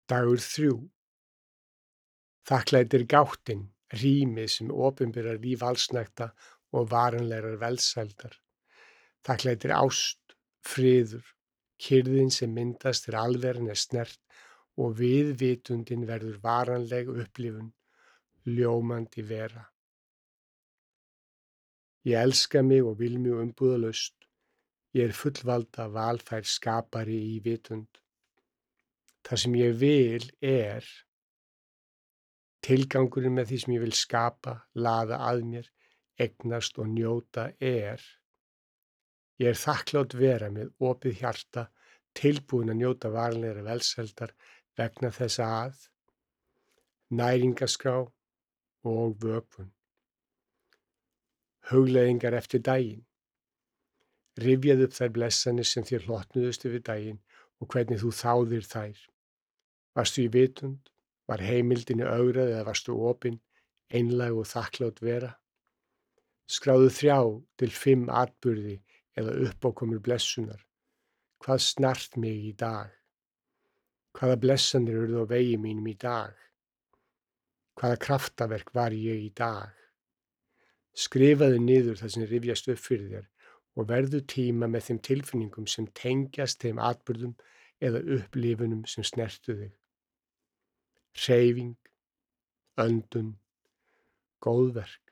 Dagur 3. Þakklæti er gáttin, rýmið sem opinberar líf allsnægta og varanlegrar velsældar. Þakklæti er ást, friður, kyrrðin sem myndast þegar alveran er snert og viðvitundin verður varanleg upplifun, ljómandi vera. Ég elska mig og vil mig umbúðalaust. Ég er fullvalda valfær skapari í vitund. Það sem ég vil er tilgangurinn með því sem ég vil skapa, laða að mér, eignast og njóta er. Ég er þakklát vera með opið hjarta, tilbúin að njóta varanlegrar velsældar vegna þess að næringaskrá og vökvun. Hugleiðingar eftir daginn. Rifjaðu upp þær blessanir sem þér hlotnuðust yfir daginn og hvernig þú þáðir þær. Varstu í vitund? Var heimildinni ögrað eða varstu opin, einlæg og þakklát vera? Skráðu 3 til 5 atburði eða uppákomur blessunar. Hvað snart mig í dag? Hvaða blessanir urðu á vegi mínum í dag? Hvaða kraftaverk var ég í dag? Skrifaðu niður það sem rifjast upp fyrir þér og verðu tíma með þeim tilfinningum sem tengjast þeim atburðum eða upplifunum sem snertu þig. Hreyfing, öndun, góðverk.